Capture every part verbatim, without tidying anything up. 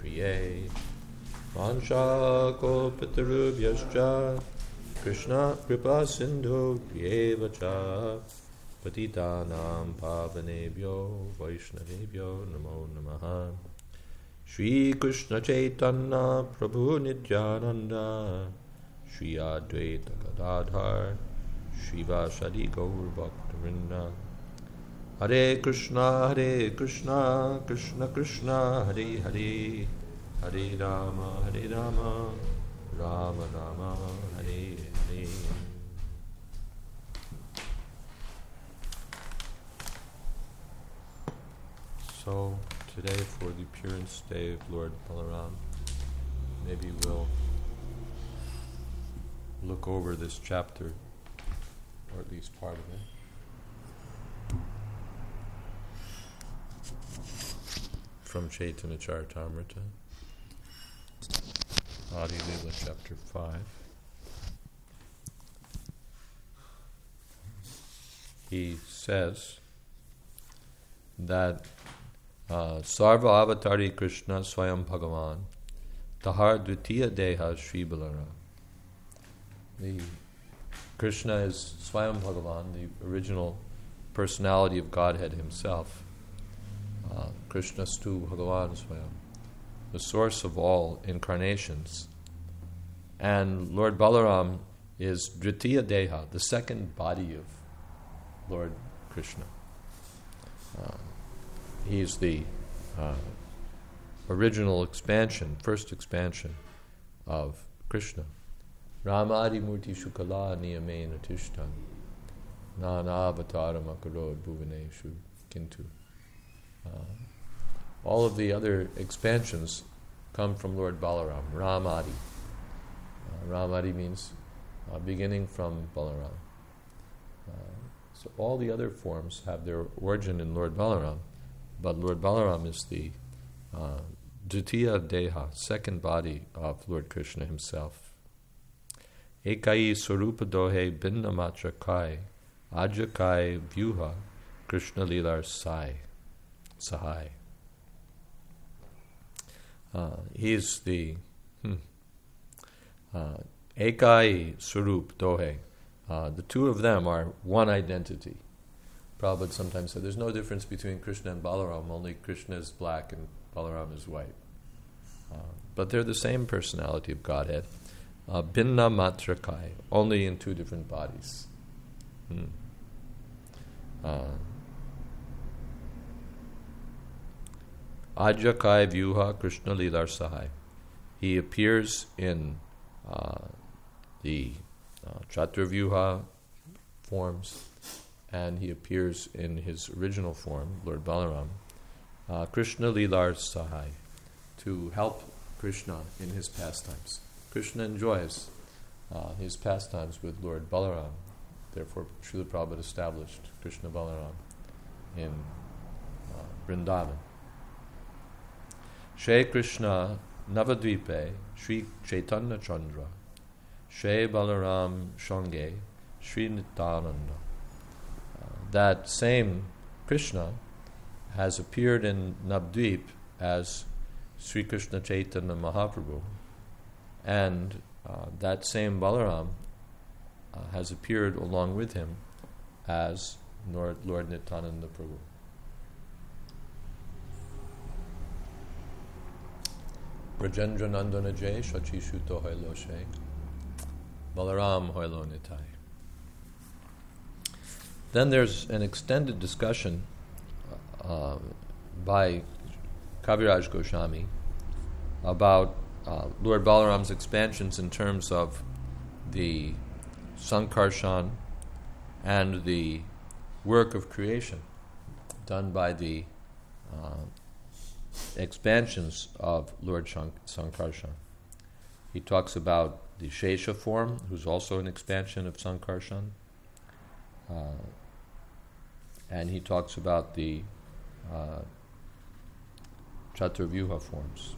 Priye Vansha Kalpatarubhyascha Krishna Kripa Sindhu Priyevacha Patitanam Pavanebhyo Vaishnavebhyo Namo Namaha Shri Krishna Chaitanya Prabhu Nityananda Shri Advaita Gadadhar Shri Vasadi Gaur Bhaktivinoda Hare Krishna Hare Krishna Krishna Krishna Hare Hare Hare Rama Hare Rama Rama Rama Hare Hare. So today, for the appearance day of Lord Balaram, maybe we'll look over this chapter, or at least part of it, from Chaitanya Charitamrita, Adi Lila, chapter five. He says that Uh, Sarva Avatari Krishna Swayam Bhagavan Tahar Dvitiya Deha Sri Balaram. The Krishna is Swayam Bhagavan, the original personality of Godhead himself. Uh, Krishna Stu Bhagavan Swayam, the source of all incarnations. And Lord Balaram is Dvitiya Deha, the second body of Lord Krishna. Uh, He's the uh, original expansion, first expansion of Krishna. Ramadi Murti Shukala Niyamena Tishtan Nana Avataram Akarod Bhuvaneshu Kintu. All of the other expansions come from Lord Balaram, Ramadi. Uh, Ramadi means uh, beginning from Balaram. Uh, so all the other forms have their origin in Lord Balaram. But Lord Balaram is the uh, Dvitiya Deha, second body of Lord Krishna himself. Ekai Swarupa Dohe Binna Matra Kai Ajakai Vyuha Krishna Lilar Sai Sahai. Uh, he's the hmm, uh, Ekai Swarup Dohe. Uh, the two of them are one identity. Prabhupada sometimes said there's no difference between Krishna and Balaram, only Krishna is black and Balaram is white. Uh, but they're the same personality of Godhead. Uh, Binna Matrakai, only in two different bodies. Hmm. Uh, Ajakai Vyuha Krishna Lilar Sahai. He appears in uh, the uh, Chaturvyuha forms, and he appears in his original form, Lord Balaram, uh, Krishna Lilar Sahai, to help Krishna in his pastimes. Krishna enjoys uh, his pastimes with Lord Balaram. Therefore, Srila Prabhupada established Krishna Balaram in uh, Vrindavan. Shri Krishna Navadvipe Shri Chaitanya Chandra Shri Balaram Shange Shri Nityananda. That same Krishna has appeared in Navadvip as Sri Krishna Chaitanya Mahaprabhu, and uh, that same Balaram uh, has appeared along with him as Lord, Lord Nityananda Prabhu. Brajendra Nandana Jay Shachishu Tohailo She Balaram Hoilo Nitai. Then there's an extended discussion uh, by Kaviraj Goswami about uh, Lord Balaram's expansions in terms of the Sankarshan and the work of creation done by the uh, expansions of Lord Shank- Sankarshan. He talks about the Shesha form, who's also an expansion of Sankarshan. Uh, and he talks about the uh, Chaturvyuha forms.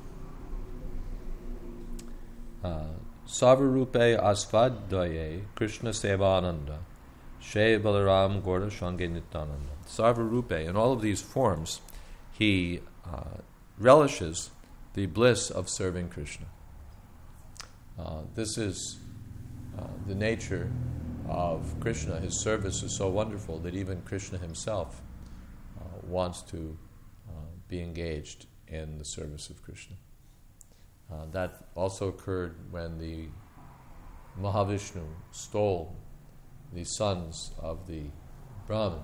Uh, Savarupe Asvadvaye Krishna Sevananda She Balaram Gorda Shange Nityananda. Savarupe, in all of these forms, he uh, relishes the bliss of serving Krishna. Uh, this is uh, the nature of Krishna. His service is so wonderful that even Krishna himself uh, wants to uh, be engaged in the service of Krishna. Uh, that also occurred when the Mahavishnu stole the sons of the Brahman.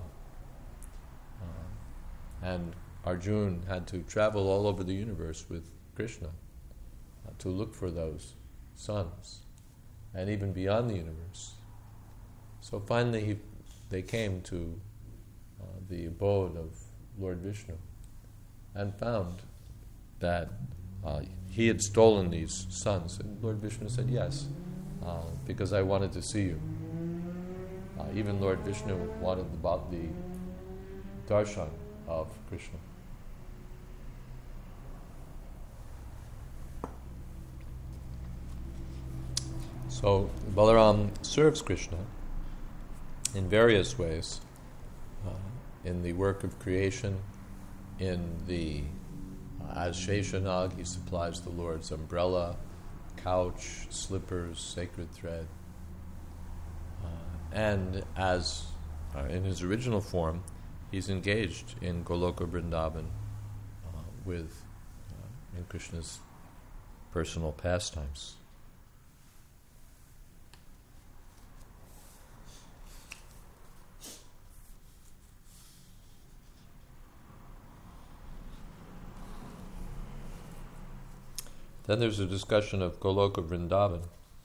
Uh, and Arjuna had to travel all over the universe with Krishna uh, to look for those sons, and even beyond the universe. So finally he, they came to uh, the abode of Lord Vishnu and found that uh, he had stolen these sons. And Lord Vishnu said, yes, uh, because I wanted to see you. Uh, even Lord Vishnu wanted about the darshan of Krishna. So Balaram serves Krishna in various ways, uh, in the work of creation, in the uh, as Sheshanag, he supplies the Lord's umbrella, couch, slippers, sacred thread, uh, and as uh, in his original form, he's engaged in Goloka Vrindavan uh, with uh, in Krishna's personal pastimes. Then there's a discussion of Goloka Vrindavan,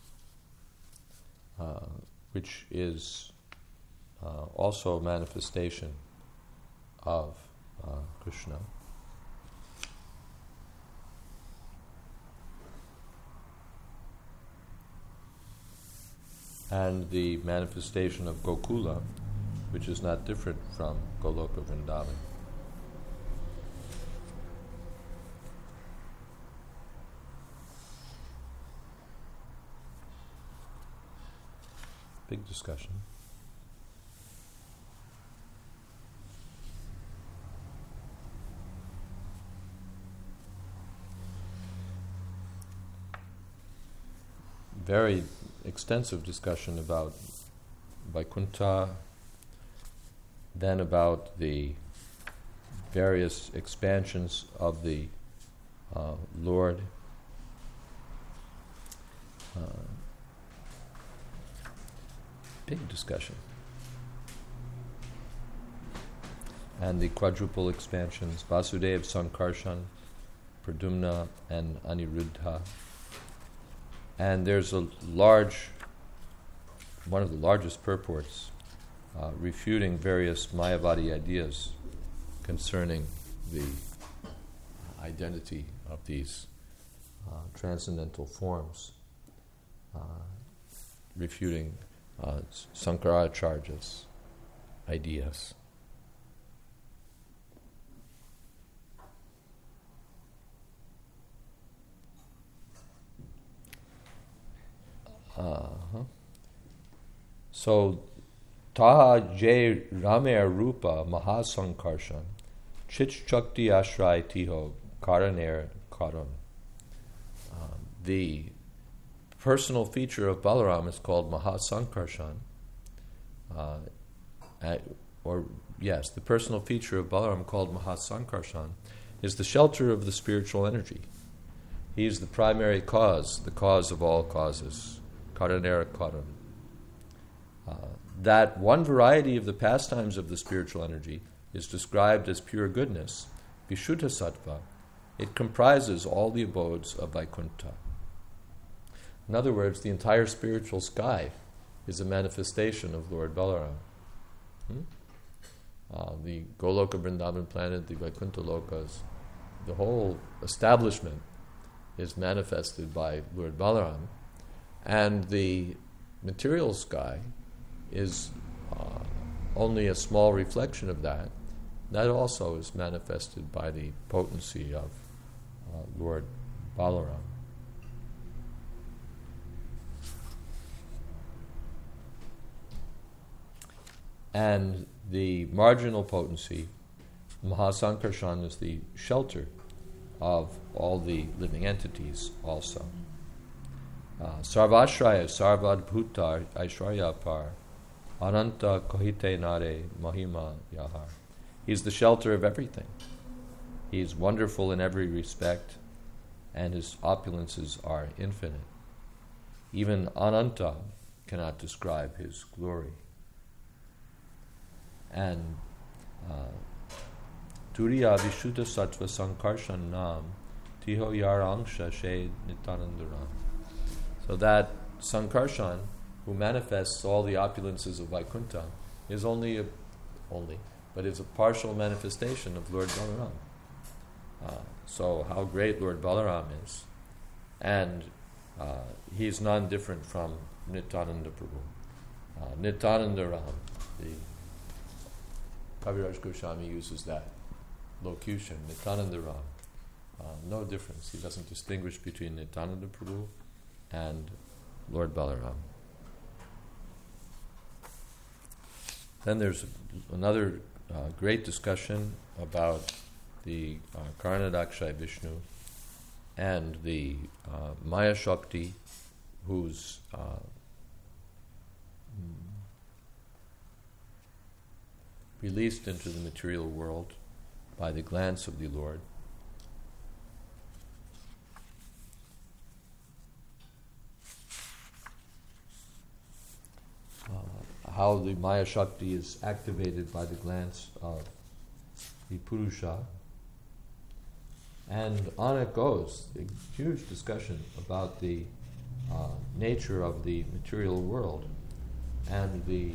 uh, which is uh, also a manifestation of uh, Krishna. And the manifestation of Gokula, which is not different from Goloka Vrindavan. Big discussion. Very extensive discussion about Vaikuntha, then about the various expansions of the uh, Lord. Uh, Big discussion. And the quadruple expansions, Vasudeva, Sankarshan, Pradumna, and Aniruddha. And there's a large, one of the largest purports, uh, refuting various Mayavadi ideas concerning the identity of these uh, transcendental forms, uh, refuting Uh, Sankaracharya's ideas. Uh-huh. So, Taha Jay Ramer Rupa Mahasankarshan Chit Chakti Ashray Tiho Karaner Karan. Uh, the personal feature of Balaram is called Mahasankarshan, uh, at, or yes, the personal feature of Balaram called Mahasankarshan is the shelter of the spiritual energy. He is the primary cause, the cause of all causes, Karanera Karan. Uh, that one variety of the pastimes of the spiritual energy is described as pure goodness, Vishuddha Sattva. It comprises all the abodes of Vaikuntha. In other words, the entire spiritual sky is a manifestation of Lord Balaram. Hmm? Uh, the Goloka Vrindavan planet, the Vaikuntha Lokas, the whole establishment is manifested by Lord Balaram, and the material sky is uh, only a small reflection of that. That also is manifested by the potency of uh, Lord Balaram. And the marginal potency, Mahasankarshan, is the shelter of all the living entities also. Uh, Sarvashraya Sarvadbhuta Aishwarya Par Ananta Kohite Nare Mahima Yahar. He's the shelter of everything. He's wonderful in every respect, and his opulences are infinite. Even Ananta cannot describe his glory. And Turiya Vishuddha Sattva Sankarshan Nam Tiho Yarangsha She Nitanandaram. So that Sankarshan, who manifests all the opulences of Vaikuntha, is only a, only, but is a partial manifestation of Lord Balaram. Uh, so how great Lord Balaram is, and uh, he's non-different from Nityananda Prabhu. Uh, Nityananda Ram, the Kaviraj Goswami uses that locution, Nityananda Ram. Uh, no difference. He doesn't distinguish between Nityananda Prabhu and Lord Balaram. Then there's another uh, great discussion about the uh, Karnadakshay Vishnu and the uh, Maya Shakti, who's uh, released into the material world by the glance of the Lord. Uh, how the Maya Shakti is activated by the glance of the Purusha. And on it goes, a huge discussion about the uh, nature of the material world and the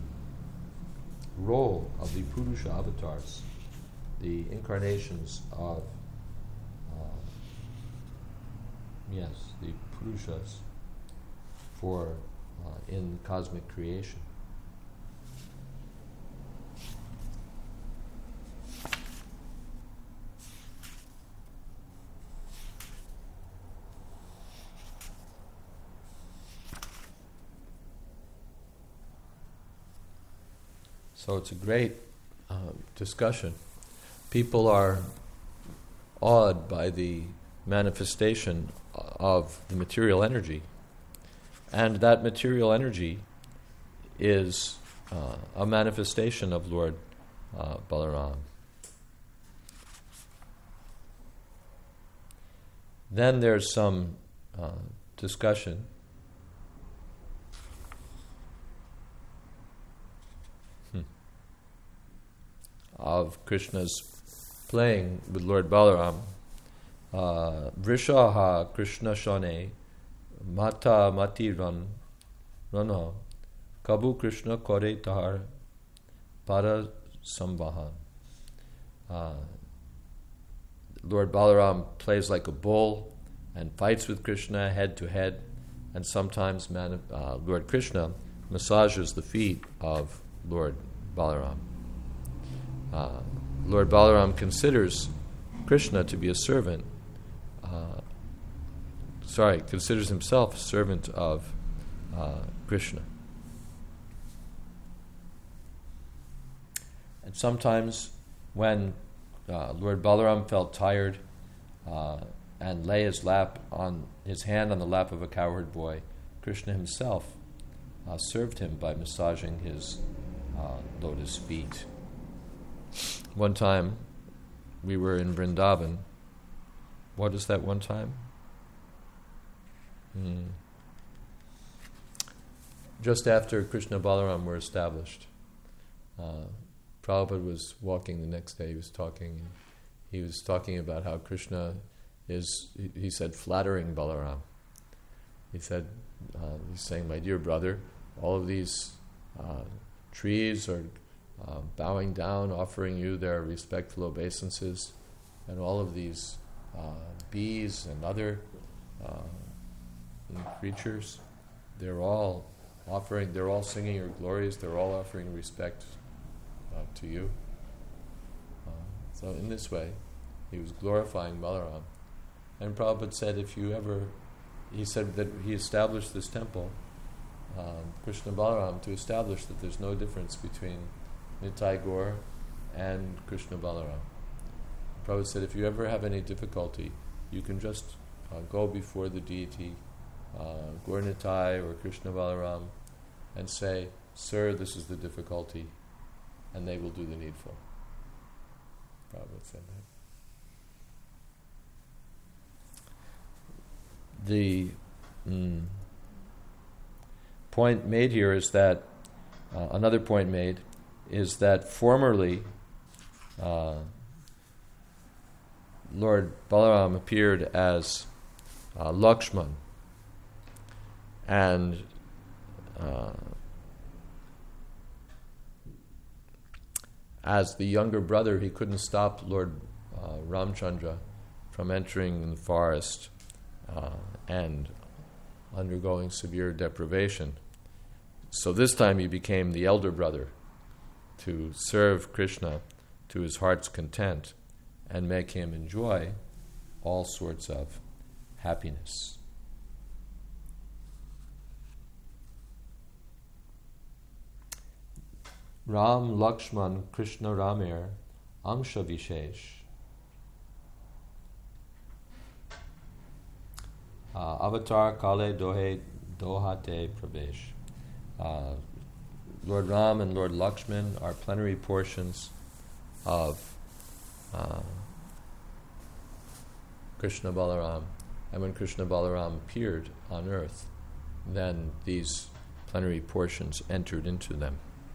role of the Purusha avatars, the incarnations of, uh, yes, the Purushas for uh, in cosmic creation. So it's a great uh, discussion. People are awed by the manifestation of the material energy. And that material energy is uh, a manifestation of Lord uh, Balaram. Then there's some uh, discussion of Krishna's playing with Lord Balaram. Uh, Vrishaha Krishna Shane Mata Mati Ran Rana Kabu Krishna Kore Tahar Para Sambahan. Uh, Lord Balaram plays like a bull and fights with Krishna head to head, and sometimes man, uh, Lord Krishna massages the feet of Lord Balaram. Uh, Lord Balaram considers Krishna to be a servant, uh, sorry, considers himself a servant of uh, Krishna. And sometimes when uh, Lord Balaram felt tired uh, and lay his lap on his hand on the lap of a cowherd boy, Krishna himself uh, served him by massaging his uh, lotus feet. One time, we were in Vrindavan. What is that one time? Hmm. Just after Krishna Balaram were established, uh, Prabhupada was walking the next day. He was talking. He was talking about how Krishna is. He, he said, flattering Balaram. He said, uh, he's saying, "My dear brother, all of these uh, trees are." Uh, bowing down, offering you their respectful obeisances, and all of these uh, bees and other uh, creatures, they're all offering, they're all singing your glories, they're all offering respect uh, to you. Uh, so in this way, he was glorifying Balaram. And Prabhupada said, if you ever, he said that he established this temple, uh, Krishna Balaram, to establish that there's no difference between Nitai Gaur and Krishna Balaram. Prabhupada said, if you ever have any difficulty, you can just uh, go before the deity, uh, Gaur Nitai or Krishna Balaram, and say, "Sir, this is the difficulty," and they will do the needful. Prabhupada said that. The mm, point made here is that, uh, another point made, is that formerly uh, Lord Balaram appeared as uh, Lakshman, and uh, as the younger brother, he couldn't stop Lord uh, Ramchandra from entering the forest uh, and undergoing severe deprivation. So this time he became the elder brother to serve Krishna to his heart's content and make him enjoy all sorts of happiness. Ram Lakshman Krishna Ramer Amsha Vishesh uh, Avatar Kale Dohe Dohate Pravesh. Uh, Lord Ram and Lord Lakshman are plenary portions of uh, Krishna Balaram. And when Krishna Balaram appeared on earth, then these plenary portions entered into them.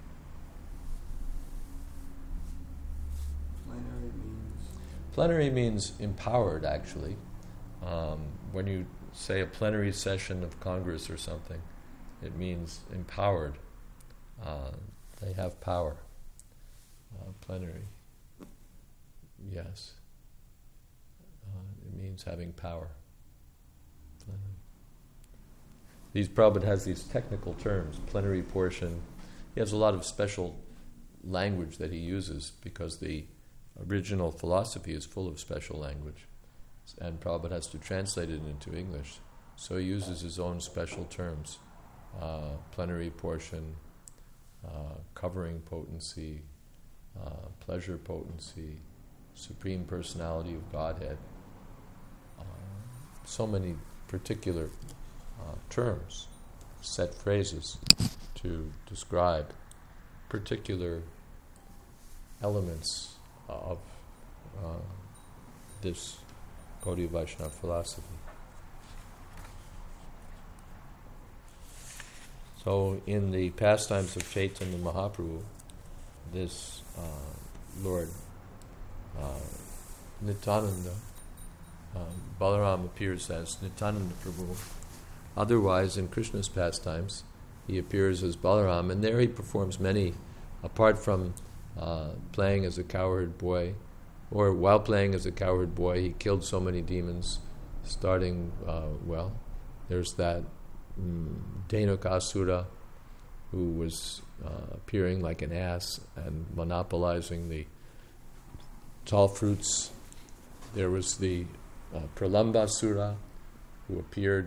Plenary means? Plenary means empowered, actually. Um, when you say a plenary session of Congress or something, it means empowered. Uh, they have power. Uh, plenary. Yes. Uh, it means having power. Plenary. These Prabhupada has these technical terms, plenary portion. He has a lot of special language that he uses because the original philosophy is full of special language. And Prabhupada has to translate it into English. So he uses his own special terms. Uh, plenary portion, uh, covering potency, uh, pleasure potency, Supreme Personality of Godhead. Uh, so many particular uh, terms, set phrases to describe particular elements of uh, this Gaudiya Vaishnava philosophy. So in the pastimes of Chaitanya Mahaprabhu, this uh, Lord uh, Nityananda, uh, Balaram appears as Nityananda Prabhu. Otherwise, in Krishna's pastimes, he appears as Balaram, and there he performs many, apart from uh, playing as a cowherd boy, or while playing as a cowherd boy, he killed so many demons, starting, uh, well, there's that mm, Dhenukasura, who was uh, appearing like an ass and monopolizing the tall fruits. There was the uh, Pralambasura, who appeared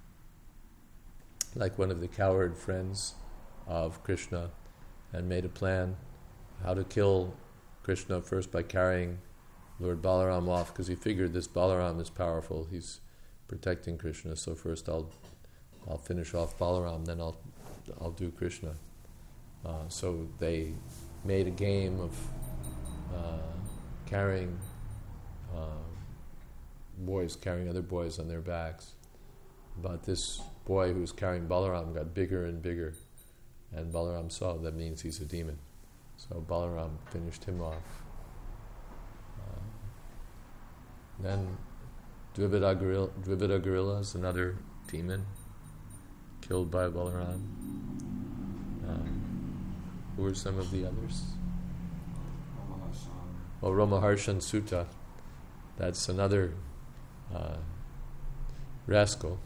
like one of the cowherd friends of Krishna and made a plan how to kill Krishna, first by carrying Lord Balaram off, because he figured this Balaram is powerful, he's protecting Krishna, so first I'll I'll finish off Balaram, then I'll I'll do Krishna. Uh, so they made a game of uh, carrying uh, boys, carrying other boys on their backs. But this boy who was carrying Balaram got bigger and bigger, and Balaram saw that means he's a demon. So Balaram finished him off. Uh, then Dvivida Gorilla, Dvivida Gorilla is another demon killed by Balaram. Um, who were some of the others? Oh, Romaharshan Sutta. That's another uh, rascal.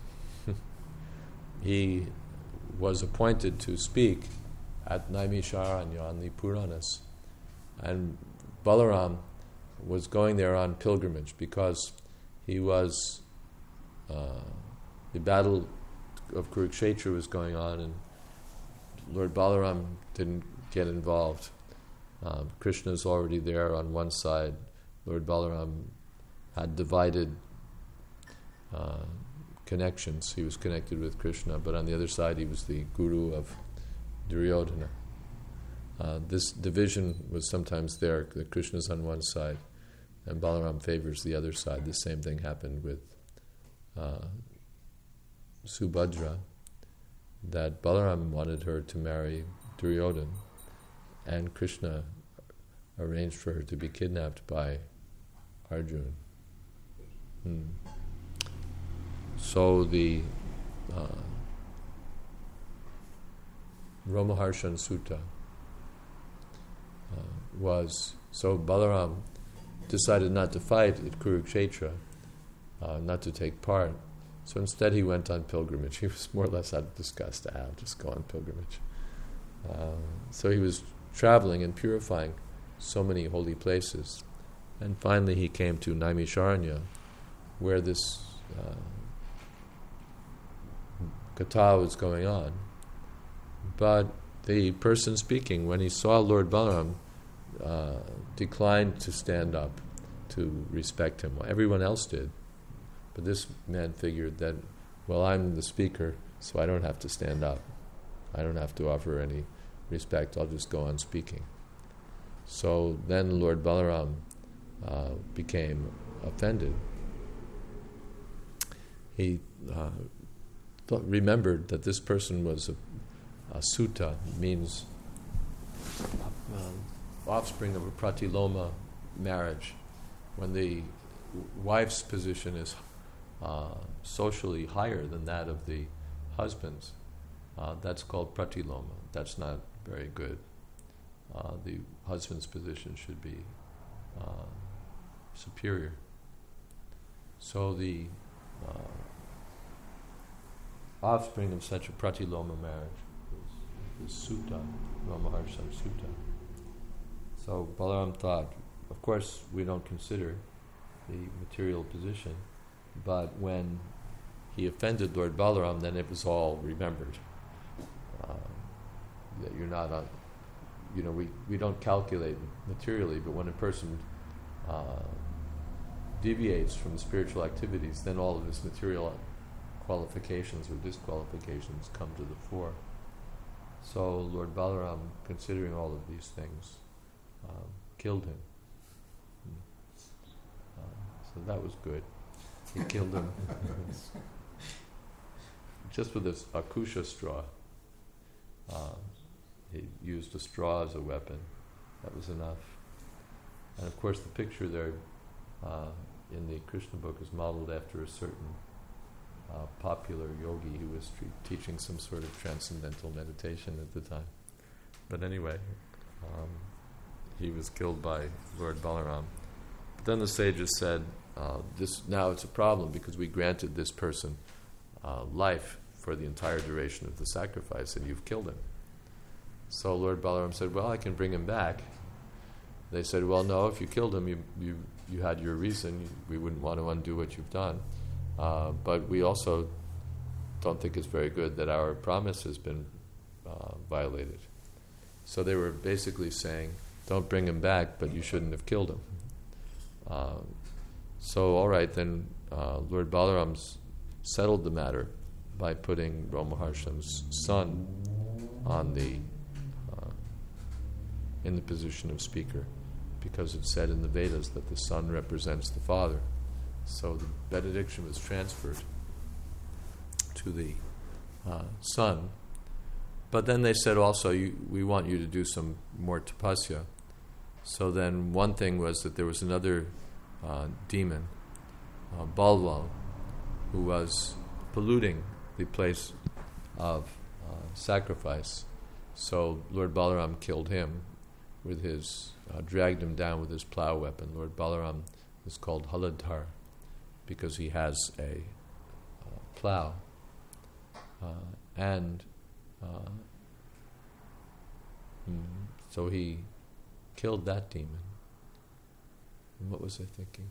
He was appointed to speak at Naimisharanya on the Puranas, and Balaram was going there on pilgrimage because he was uh, the battle of Kurukshetra was going on, and Lord Balaram didn't get involved. Um, Krishna's already there on one side, Lord Balaram had divided uh, connections. He was connected with Krishna, but on the other side he was the guru of Duryodhana. Uh, this division was sometimes there, that Krishna's on one side and Balaram favors the other side. The same thing happened with uh, Subhadra, that Balaram wanted her to marry Duryodhana, and Krishna arranged for her to be kidnapped by Arjuna. Hmm. So the uh, Romaharshan Sutta uh, was, so Balaram decided not to fight at Kurukshetra, uh, not to take part. So instead he went on pilgrimage. He was more or less out of disgust, ah, I'll just go on pilgrimage. Uh, so he was traveling and purifying so many holy places. And finally he came to Naimisharanya, where this uh, katha was going on. But the person speaking, when he saw Lord Balaram, uh, declined to stand up to respect him. Well, everyone else did. But this man figured that, well, I'm the speaker, so I don't have to stand up. I don't have to offer any respect. I'll just go on speaking. So then Lord Balaram uh, became offended. He uh, thought, remembered that this person was a, a sutta, means um, offspring of a pratiloma marriage. When the wife's position is uh, socially higher than that of the husband's, uh, that's called pratiloma. That's not very good. Uh, the husband's position should be uh, superior. So the uh, offspring of such a pratiloma marriage is, is sutta, Romaharshan Sutta. So Balaram thought, of course we don't consider the material position, but when he offended Lord Balaram, then it was all remembered. Uh, that you're not on, you know, we, we don't calculate materially, but when a person uh, deviates from spiritual activities, then all of his material qualifications or disqualifications come to the fore. So Lord Balaram, considering all of these things, um, killed him. Uh, so that was good. He killed him just with this akusha straw. Uh, he used a straw as a weapon. That was enough. And of course the picture there uh, in the Krishna book is modeled after a certain uh, popular yogi who was tre- teaching some sort of transcendental meditation at the time. But anyway, um, he was killed by Lord Balaram. But then the sages said, uh, "This now it's a problem because we granted this person uh, life for the entire duration of the sacrifice, and you've killed him." So Lord Balaram said, "Well, I can bring him back." They said, "Well, no, if you killed him, you you, you had your reason. You, we wouldn't want to undo what you've done. Uh, but we also don't think it's very good that our promise has been uh, violated." So they were basically saying, don't bring him back, but you shouldn't have killed him. Uh, so, all right, then uh, Lord Balaram settled the matter by putting Romaharsham's son on the uh, in the position of speaker, because it's said in the Vedas that the son represents the father. So the benediction was transferred to the uh, son. But then they said also, you, we want you to do some more tapasya. So then one thing was that there was another uh, demon, uh, Balwal, who was polluting the place of uh, sacrifice. So Lord Balaram killed him with his, uh, dragged him down with his plow weapon. Lord Balaram is called Haladhar because he has a uh, plow. Uh, and uh, mm, so he killed that demon. And what was I thinking?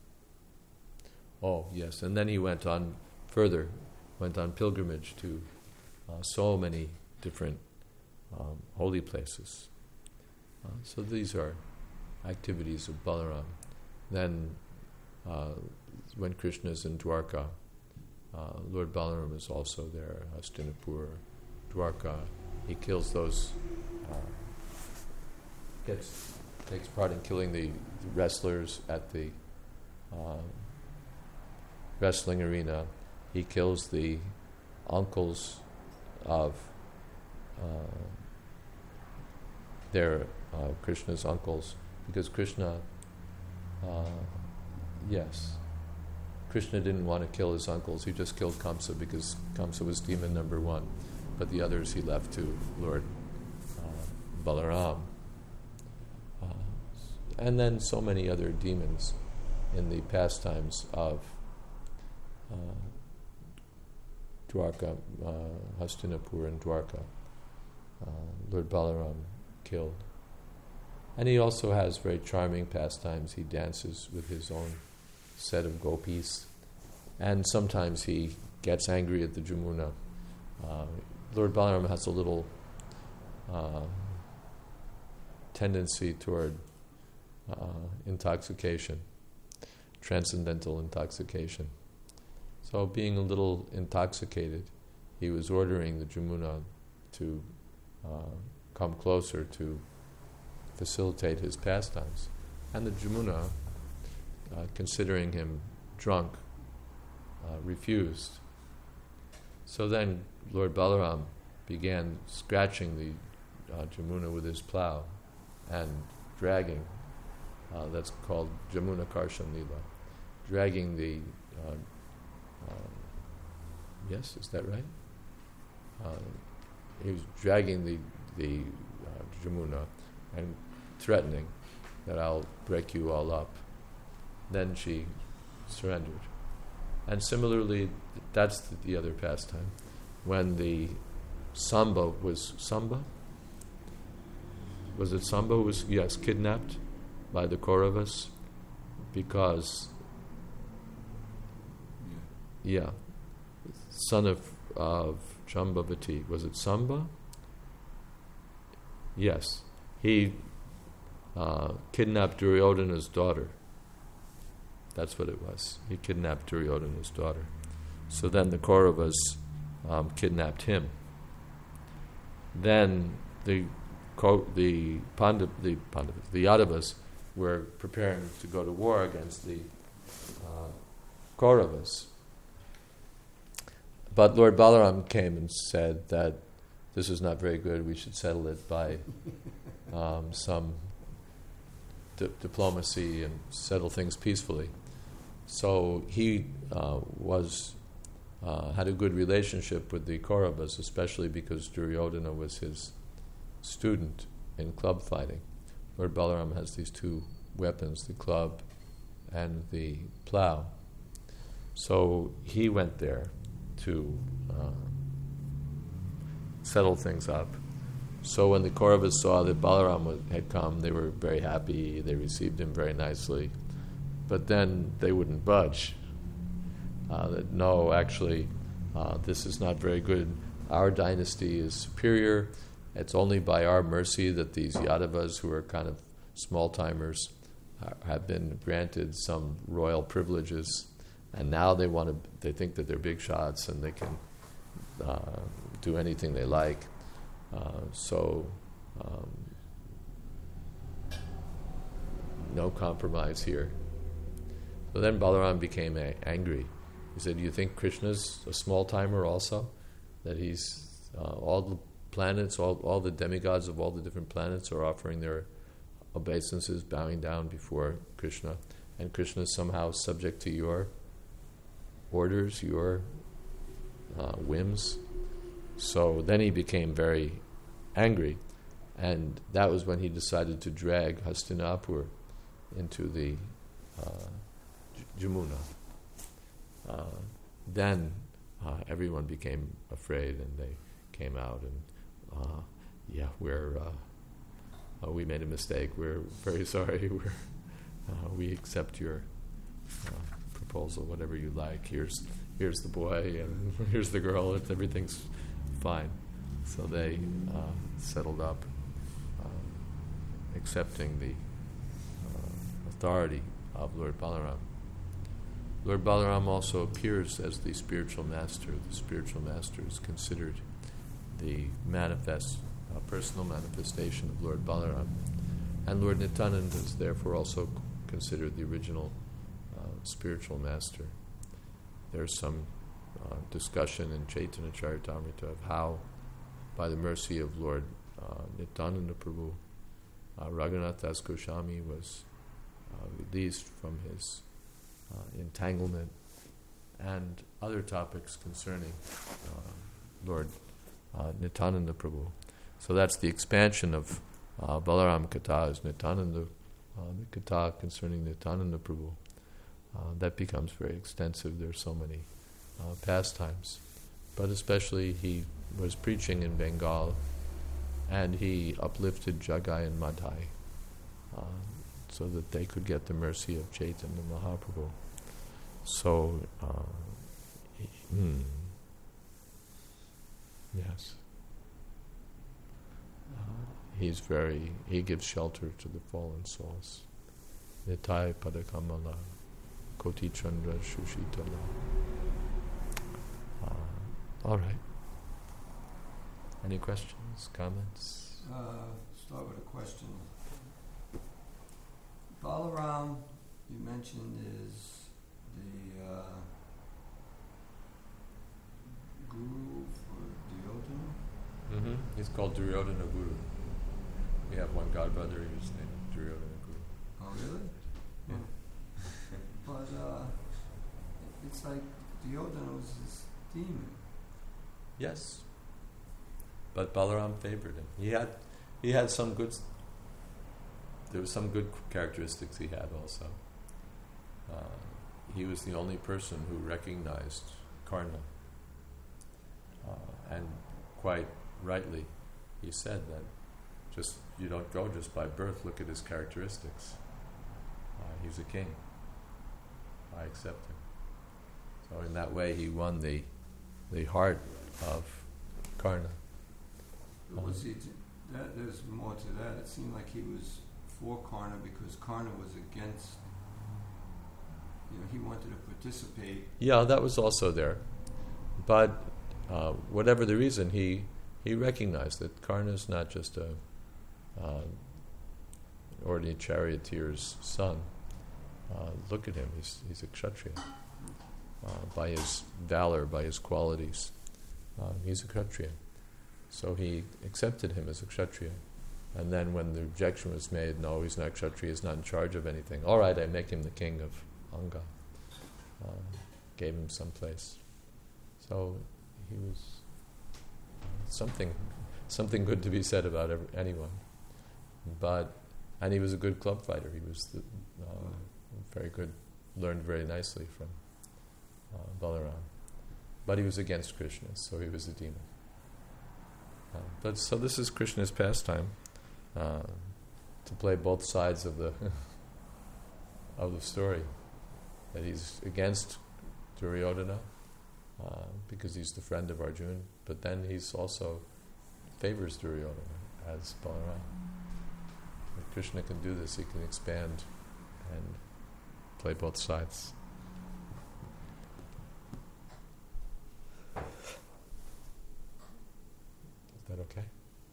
Oh, yes. And then he went on further, went on pilgrimage to uh, so many different um, holy places. Uh, so these are activities of Balaram. then uh, when Krishna is in Dwarka, uh, Lord Balaram is also there, Hastinapur, Dwarka. He kills those, uh, gets, takes part in killing the, the wrestlers at the uh, wrestling arena. He kills the uncles of uh, their uh, Krishna's uncles, because Krishna, uh, yes, Krishna didn't want to kill his uncles. He just killed Kamsa because Kamsa was demon number one, but the others he left to Lord uh, Balaram. Uh, and then so many other demons in the pastimes of uh, Dwarka, uh, Hastinapur and Dwarka, uh, Lord Balaram killed. And he also has very charming pastimes. He dances with his own set of gopis, and sometimes he gets angry at the Jamuna. Uh, Lord Balaram has a little uh, tendency toward uh, intoxication, transcendental intoxication. So being a little intoxicated, he was ordering the Jamuna to uh, come closer to facilitate his pastimes. And the Jamuna, uh, considering him drunk, uh, refused. So then Lord Balaram began scratching the uh, Jamuna with his plow and dragging, uh, that's called Jamuna Karshan Lila, dragging the, uh, uh, yes, is that right? Uh, he was dragging the, the uh, Jamuna and threatening that I'll break you all up. Then she surrendered. And similarly, that's the, the other pastime. When the Samba was, Samba? Was it Samba who was, yes, kidnapped by the Kauravas because, yeah, yeah son of, of Jambavati. Was it Samba? Yes. He uh, kidnapped Duryodhana's daughter. That's what it was. He kidnapped Duryodhana's daughter. So then the Kauravas um, kidnapped him. Then the the Pandav, the Pandavas, the Yadavas were preparing to go to war against the uh, Kauravas. But Lord Balaram came and said that this is not very good. We should settle it by um, some di- diplomacy and settle things peacefully. So he uh, was uh, had a good relationship with the Kauravas, especially because Duryodhana was his student in club fighting. Lord Balaram has these two weapons, the club and the plow. So he went there to uh, settle things up. So when the Kauravas saw that Balaram was, had come, they were very happy. They received him very nicely. But then they wouldn't budge. Uh, that no, actually, uh, this is not very good. Our dynasty is superior. It's only by our mercy that these Yadavas, who are kind of small-timers, uh, have been granted some royal privileges, and now they want to. They think that they're big shots and they can uh, do anything they like. Uh, so, um, no compromise here. So then Balaram became a- angry. He said, "Do you think Krishna's a small-timer also? That he's uh, all the planets, all all the demigods of all the different planets are offering their obeisances, bowing down before Krishna, and Krishna is somehow subject to your orders, your uh, whims." So then he became very angry, and that was when he decided to drag Hastinapur into the uh, J- Jamuna. Uh, then uh, everyone became afraid, and they came out and, uh, yeah, we're uh, uh, we made a mistake. We're very sorry. We're uh, we accept your uh, proposal, whatever you like. Here's here's the boy, and here's the girl. It's, everything's fine. So they uh, settled up, uh, accepting the uh, authority of Lord Balaram. Lord Balaram also appears as the spiritual master. The spiritual master is considered the manifest, uh, personal manifestation of Lord Balaram. And Lord Nityananda is therefore also considered the original uh, spiritual master. There's some uh, discussion in Chaitanya Charitamrita of how, by the mercy of Lord uh, Nityananda Prabhu, uh, Raghunath Das Goswami was uh, released from his uh, entanglement, and other topics concerning uh, Lord uh, Nityananda Prabhu. So that's the expansion of uh, Balaram Katha as Nityananda, uh, the Katha concerning Nityananda Prabhu. Uh, that becomes very extensive. There are so many uh, pastimes. But especially he was preaching in Bengal, and he uplifted Jagai and Madhai uh, so that they could get the mercy of Chaitanya Mahaprabhu. So, uh, he, hmm, yes. Uh, he's very, he gives shelter to the fallen souls. Nitai Padakamala, Koti Chandra Shushitala. Uh, all right. Any questions, comments? Uh, start with a question. Balaram, you mentioned, is the uh, guru for Duryodhana? Mm-hmm. He's called Duryodhana Guru. We have one godbrother who's named Duryodhana Guru. Oh, really? Yeah. Oh. But uh, it's like Duryodhana was this demon. Yes. But Balaram favored him. He had, he had some good. There were some good characteristics he had also. Uh, he was the only person who recognized Karna, uh, and quite rightly, he said that just you don't go just by birth. Look at his characteristics. Uh, he's a king. I accept him. So in that way, he won the the heart of Karna. Was he, that, there's more to that. It seemed like he was for Karna because Karna was against, you know, he wanted to participate. Yeah, that was also there. But uh, whatever the reason, he he recognized that Karna is not just a uh, ordinary charioteer's son. Uh, look at him, he's, he's a Kshatriya. Uh, by his valor, by his qualities, uh, he's a Kshatriya. So he accepted him as a Kshatriya. And then when the objection was made, no, he's not Kshatriya, he's not in charge of anything. All right, I make him the king of Anga. Uh, gave him some place. So he was uh, something something good to be said about every, anyone. But, and he was a good club fighter. He was the, uh, very good, learned very nicely from uh, Balaram. But he was against Krishna, so he was a demon. Uh, but so this is Krishna's pastime, uh, to play both sides of the of the story. That he's against Duryodhana uh, because he's the friend of Arjuna, but then he's also favors Duryodhana as Balaram. If Krishna can do this, he can expand and play both sides. Is that okay?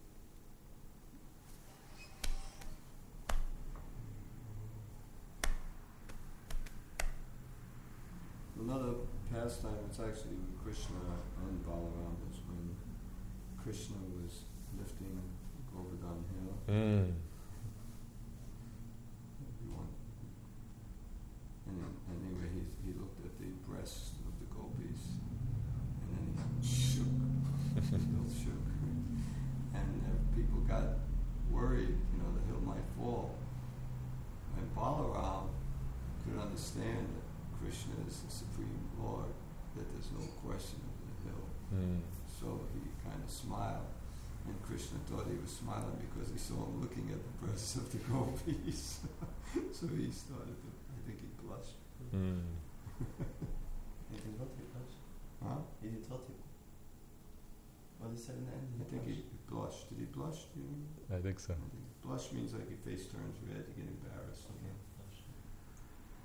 Another pastime, it's actually with Krishna and Balaram, is when Krishna was lifting Govardhan Hill. Mm. And anyway, he, he looked at the breasts of the gopis, and then he shook, the hill shook, and uh, people got worried, you know, the hill might fall. And Balaram could understand that Krishna is the Supreme Lord, that there's no question of the hill. Mm. So he kind of smiled, and Krishna thought he was smiling because he saw him looking at the breasts of the gopis. So he started to, I think he blushed. Mm. He didn't tell you, blush. Huh? He didn't tell you. What did he say in the end? I think he blushed. Did he blush? Do you mean? I think so. I think blush means like your face turns red, you get embarrassed. Okay, blush.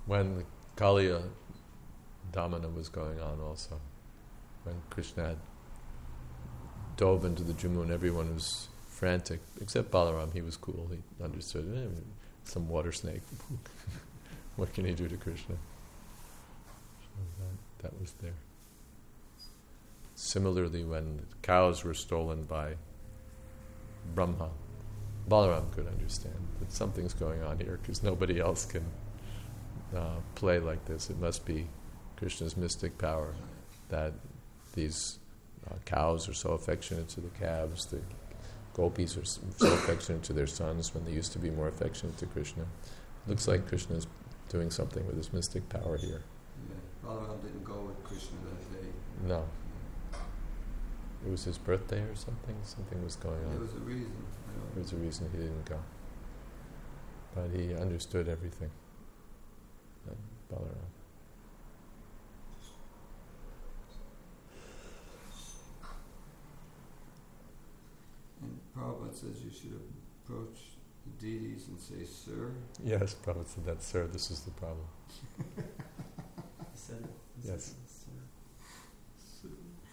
when Kaliya Damana was going on also, when Krishna had dove into the Jamuna, everyone was frantic, except Balaram. He was cool. He understood. Eh, some water snake. What can he do to Krishna? So that, that was there. Similarly, when cows were stolen by Brahma, Balaram could understand that something's going on here because nobody else can uh, play like this. It must be Krishna's mystic power that these uh, cows are so affectionate to the calves, the gopis are so affectionate to their sons when they used to be more affectionate to Krishna. Looks like Krishna's doing something with his mystic power here. Yeah. Balaram didn't go with Krishna that day. No. It was his birthday or something? Something was going on. There was a reason. I don't There was a reason he didn't go. But he understood everything. Uh, Balaram. And Prabhupada says you should approach the deities and say, "Sir." Yes, Prabhupada said that, sir, this is the problem. He said it. He Yes. said it, so- Sir.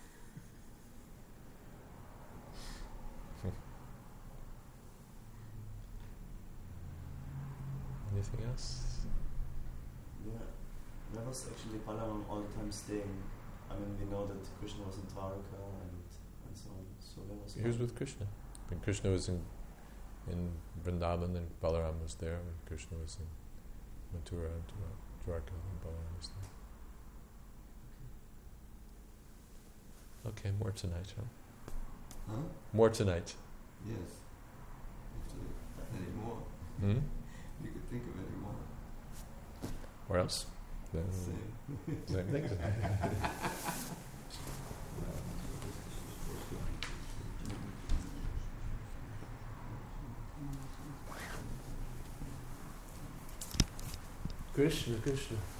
Anything else? Yeah. Where was actually Balaram all the time staying? I mean, we know that Krishna was in Dwarka and, and so on. So where was He was with Krishna. When Krishna was in in Vrindavan, and Balaram was there. When Krishna was in Mathura and Dwarka, and Balaram was there. Okay, more tonight, huh? Huh? More tonight. Yes. If there any more, Hmm? you could think of any more. Or else? Then, Same. same thing. Krishna, Krishna.